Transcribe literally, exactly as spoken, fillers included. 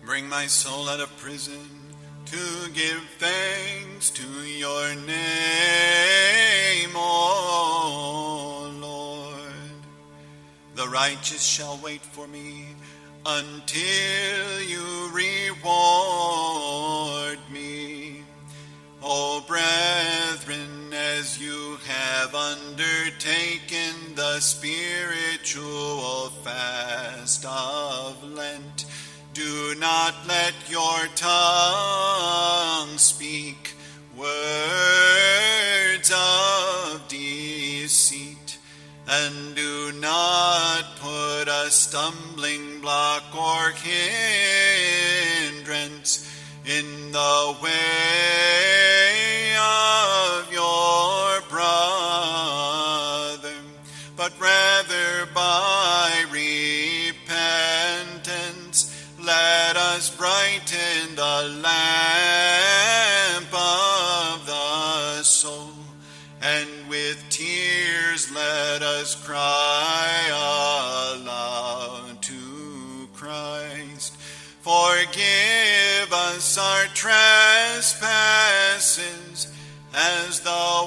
Bring my soul out of prison to give thanks to your name, O Lord. The righteous shall wait for me until you reward me. O brethren, as you have undertaken the spiritual fast of Lent, do not let your tongue speak words of deceit, and do not put a stumbling block or hindrance in the way of your brother, but rather by repentance let us brighten the lamp of the soul, and with tears let us cry aloud to Christ. Forgive us our trespasses, as thou